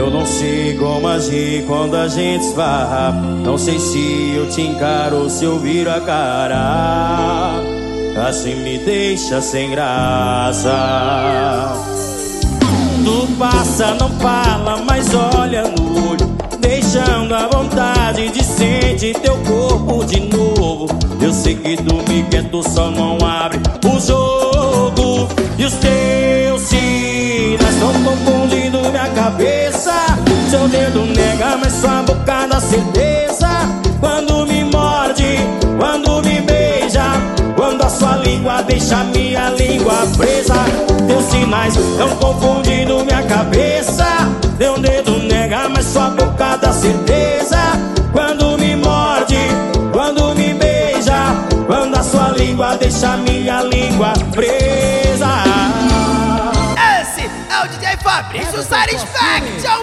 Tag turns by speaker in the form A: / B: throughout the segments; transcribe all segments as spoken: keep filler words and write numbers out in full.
A: Eu não sei como agir quando a gente esbarra. Não sei se eu te encaro ou se eu viro a cara. Assim me deixa sem graça. Tu passa, não fala, mas olha no olho, deixando a vontade de sentir teu corpo de novo. Eu sei que tu me quer, tu só não abre o jogo. E os teus sinais estão confundindo minha cabeça. Seu dedo nega, mas sua boca dá certeza. Quando me morde, quando me beija, quando a sua língua deixa minha língua presa. Teus sinais estão confundindo minha cabeça. Teu dedo nega, mas sua boca dá certeza. Quando me morde, quando me beija, quando a sua língua deixa minha língua presa.
B: Esse é o D J Fabrício Satisfaction.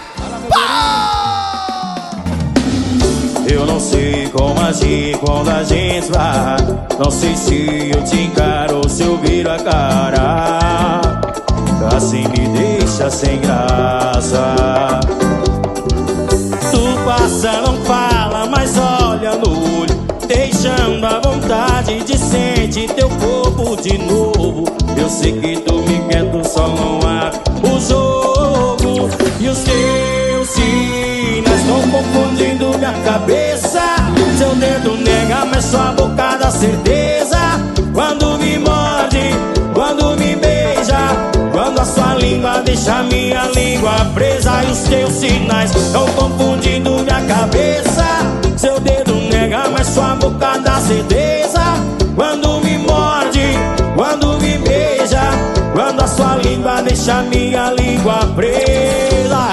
A: Eu não sei como agir quando a gente vai. Não sei se eu te encaro ou se eu viro a cara. Assim me deixa sem graça. Tu passa, não fala, mas olha no olho, deixando a vontade de sentir teu corpo de novo. Eu sei que tu me quer, tu só não abre o jogo. E os teus sinais estão confundindo minha cabeça. Seu dedo nega, mas sua boca dá certeza. Quando me morde, quando me beija, quando a sua língua deixa minha língua presa. E os teus sinais estão confundindo minha cabeça. Seu dedo nega, mas sua boca dá certeza. Quando me morde, quando me beija, quando a sua língua deixa minha língua presa.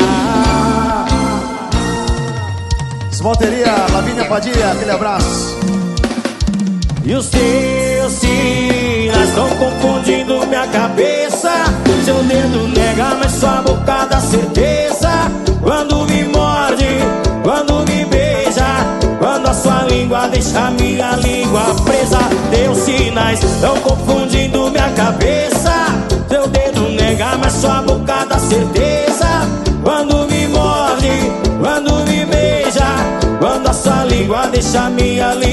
C: Esmalteria Lavínia Padilha, aquele abraço.
A: E os teus sinais estão confundindo minha cabeça. Seu dedo nega, mas sua boca dá certeza. Quando me morde, quando me beija, quando a sua língua deixa minha língua presa. Teus sinais estão confundindo minha cabeça. Seu dedo nega, mas sua boca dá certeza. Quando me morde, quando me beija, quando a sua língua deixa minha língua